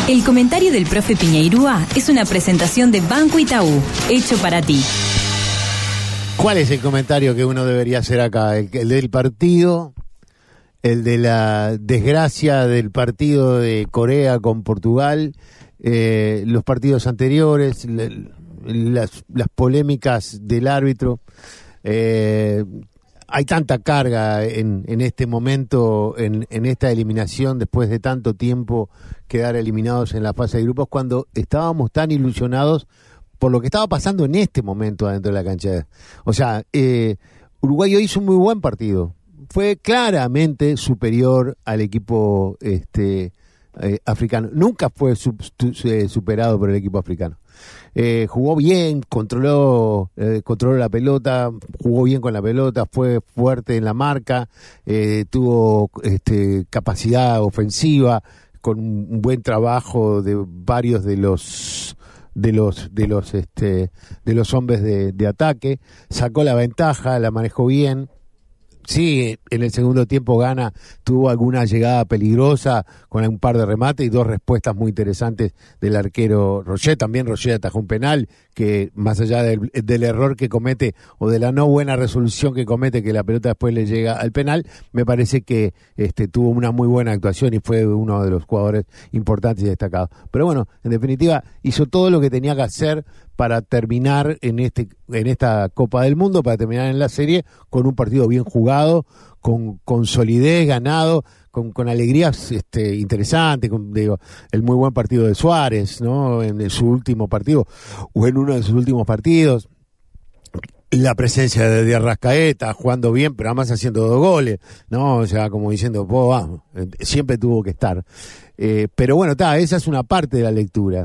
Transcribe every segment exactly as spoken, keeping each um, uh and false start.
El comentario del profe Piñeirúa es una presentación de Banco Itaú, hecho para ti. ¿Cuál es el comentario que uno debería hacer acá? ¿El, el del partido? ¿El de la desgracia del partido de Corea con Portugal? Eh, ¿Los partidos anteriores? Le, las, las polémicas del árbitro? Eh, hay tanta carga en, en este momento, en, en esta eliminación, después de tanto tiempo quedar eliminados en la fase de grupos, cuando estábamos tan ilusionados por lo que estaba pasando en este momento adentro de la cancha. O sea, eh, Uruguay hoy hizo un muy buen partido. Fue claramente superior al equipo este, eh, africano. Nunca fue sub, tu, eh, superado por el equipo africano. Eh, jugó bien, controló, eh, controló la pelota, jugó bien con la pelota, fue fuerte en la marca, eh, tuvo este, capacidad ofensiva, con un buen trabajo de varios de los de los de los este de los hombres de, de ataque, sacó la ventaja, la manejó bien. Sí, en el segundo tiempo gana, tuvo alguna llegada peligrosa con un par de remates y dos respuestas muy interesantes del arquero Roger. También Roger atajó un penal que, más allá del, del error que comete o de la no buena resolución que comete, que la pelota después le llega al penal, me parece que este tuvo una muy buena actuación y fue uno de los jugadores importantes y destacados. Pero bueno, en definitiva, hizo todo lo que tenía que hacer para terminar en este en esta Copa del Mundo, para terminar en la serie con un partido bien jugado, con, con solidez, ganado, con, con alegrías este, interesantes, con digo, el muy buen partido de Suárez, ¿no? En, en su último partido, o en uno de sus últimos partidos. La presencia de, de Arrascaeta, jugando bien, pero además haciendo dos goles, ¿no? O sea, como diciendo, oh, vamos, siempre tuvo que estar. Eh, pero bueno, ta, esa es una parte de la lectura.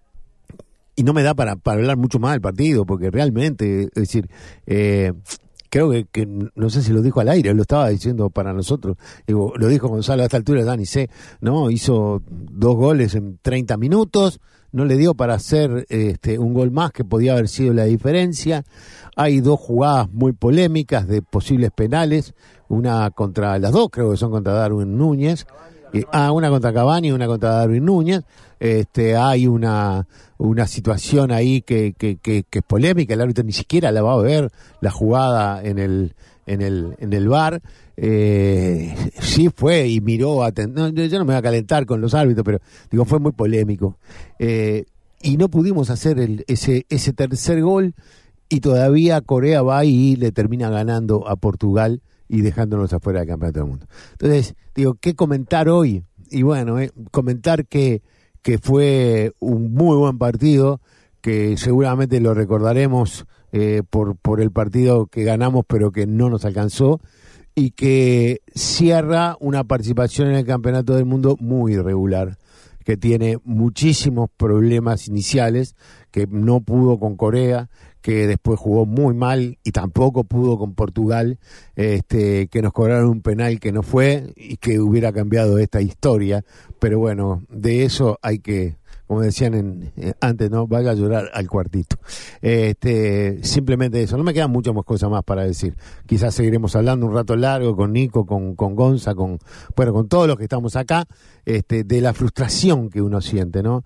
Y no me da para, para hablar mucho más del partido, porque realmente, es decir, eh, creo que, que, no sé si lo dijo al aire, lo estaba diciendo para nosotros, digo, lo dijo Gonzalo a esta altura, Dani C, ¿no? Hizo dos goles en treinta minutos, no le dio para hacer este un gol más que podía haber sido la diferencia. Hay dos jugadas muy polémicas de posibles penales, una contra, las dos creo que son contra Darwin Núñez, eh, ah, una contra Cavani y una contra Darwin Núñez. Este, hay una una situación ahí que, que, que, que es polémica, el árbitro ni siquiera la va a ver la jugada en el en el en el V A R. Eh, sí fue y miró a no, yo no me voy a calentar con los árbitros, pero digo, fue muy polémico, eh, y no pudimos hacer el, ese ese tercer gol, y todavía Corea va y le termina ganando a Portugal y dejándonos afuera del campeonato del mundo. Entonces digo, ¿qué comentar hoy? Y bueno, eh, comentar que que fue un muy buen partido, que seguramente lo recordaremos eh, por, por el partido que ganamos pero que no nos alcanzó, y que cierra una participación en el Campeonato del Mundo muy irregular, que tiene muchísimos problemas iniciales, que no pudo con Corea, que después jugó muy mal y tampoco pudo con Portugal, este, que nos cobraron un penal que no fue y que hubiera cambiado esta historia. Pero bueno, de eso hay que, como decían en, eh, antes, no vaya a llorar al cuartito. Este, simplemente eso. No me quedan muchas más cosas más para decir. Quizás seguiremos hablando un rato largo con Nico, con, con Gonza, con, bueno, con todos los que estamos acá, este, de la frustración que uno siente, ¿no?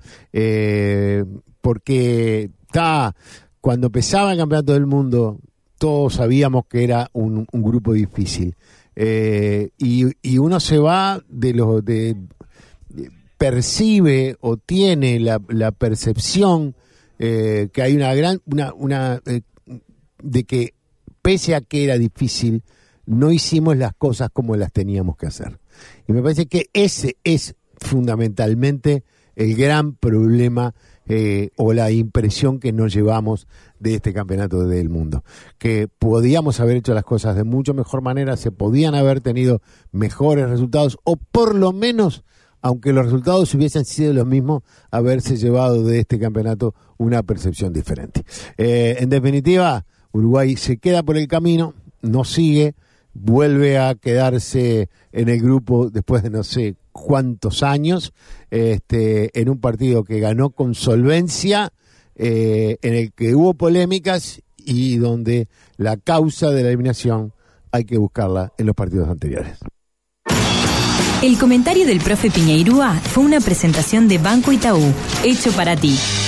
Eh, porque está, cuando empezaba el Campeonato del Mundo, todos sabíamos que era un, un grupo difícil. Eh, y, y uno se va de los, de, de percibe o tiene la, la percepción eh, que hay una gran, una, una eh, de que pese a que era difícil, no hicimos las cosas como las teníamos que hacer. Y me parece que ese es fundamentalmente el gran problema eh, o la impresión que nos llevamos de este campeonato del mundo, que podíamos haber hecho las cosas de mucho mejor manera, se podían haber tenido mejores resultados, o por lo menos, aunque los resultados hubiesen sido los mismos, haberse llevado de este campeonato una percepción diferente. Eh, en definitiva, Uruguay se queda por el camino, no sigue, vuelve a quedarse en el grupo después de no sé cuántos años, este, en un partido que ganó con solvencia, eh, en el que hubo polémicas y donde la causa de la eliminación hay que buscarla en los partidos anteriores. El comentario del profe Piñeirúa fue una presentación de Banco Itaú, hecho para ti.